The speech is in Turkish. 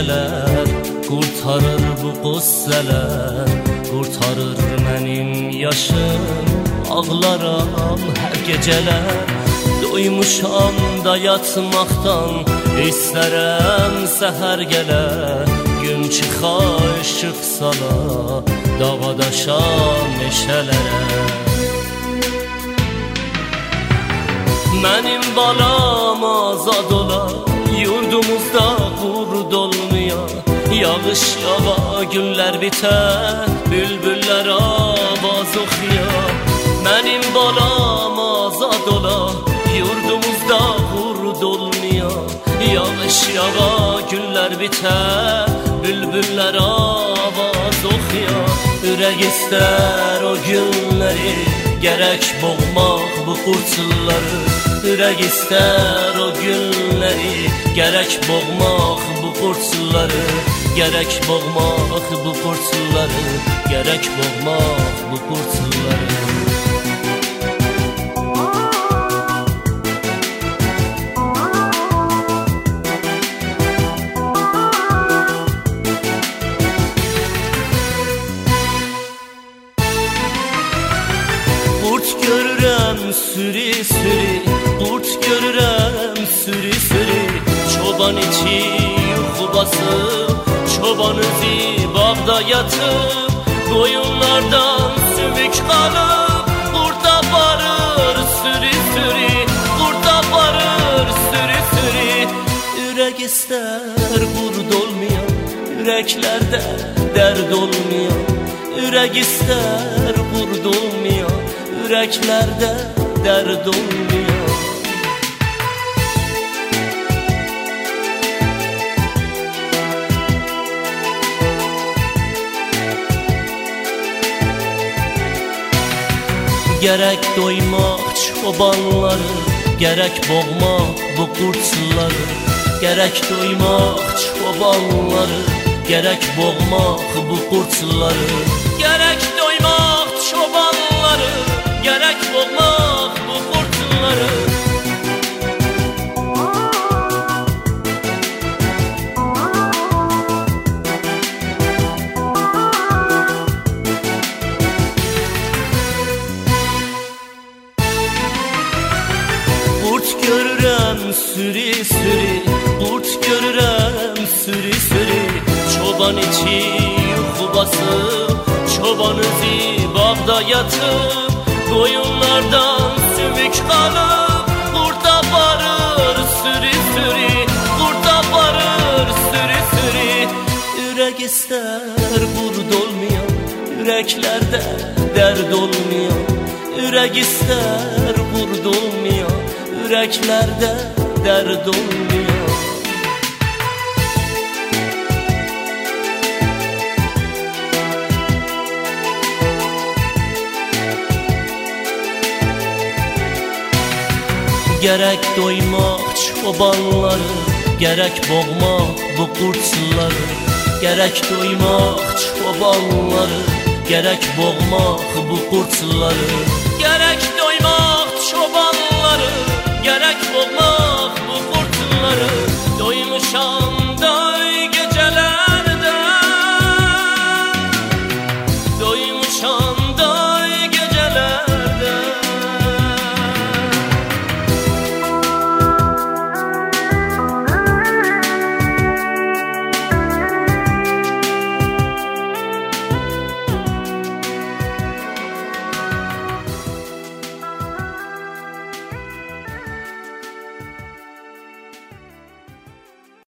geceler, kurtarır bu qüsseler, kurtarır mənim yaşım. Ağlaram hər geceler, doymuşam da yatmaqdan, istərəm səhər gələ, gün çıxa ışıq sala, dağa daşa meşələrə. Mənim balam azad ola, yurdumuzda qurd olmuyor. Yağış yava, günlər bitər, bülbüllər avaz oxuyar. Mənim balam azad ola, yurdumuzda qurd olmuyor. Yağış yava, günlər bitər, bülbüllər avaz oxuyar. Ürək istər o günləri, gerek boğmaq bu qurtları. Ürək istər o günləri, gerek boğmaq bu qurtları. Gerek boğmaq bu qurtları, gerek boğmaq bu qurtları. Qurt görürəm sürü-sürü, qurt görürəm sürü-sürü. Çoban içi yuxu basıb, çoban özü bağda yatıb. Qoyunlardan sümük qalıb, qurt aparır sürü-sürü, qurt aparır sürü-sürü. Ürək istər qurd olmayan, ürəklərdə dərd olmayan. Ürək istər qurd olmayan, yüreklerde derd olmuyor. Gerek doymak çobanları, gerek boğmak bu kurtları. Gerek doymak çobanları, gerek boğmak bu kurtları. Gerek doymak çobanları, gerek boğmak bu kurtları. Kurt görürəm sürü-sürü, kurt görürəm sürü-sürü. Çoban içi yuxu basıb, çoban özü bağda yatıb. Qoyunlardan sümük qalıb, qurt aparır sürü-sürü, qurt aparır sürü-sürü. Ürək istər qurd olmayan, ürəklərdə dərd olmayan. Ürək istər qurd olmayan, ürəklərdə dərd olmayan. Gerek doymak çobanları, gerek boğmak bu kurtları. Gerek doymak çobanları, gerek boğmak bu kurtları.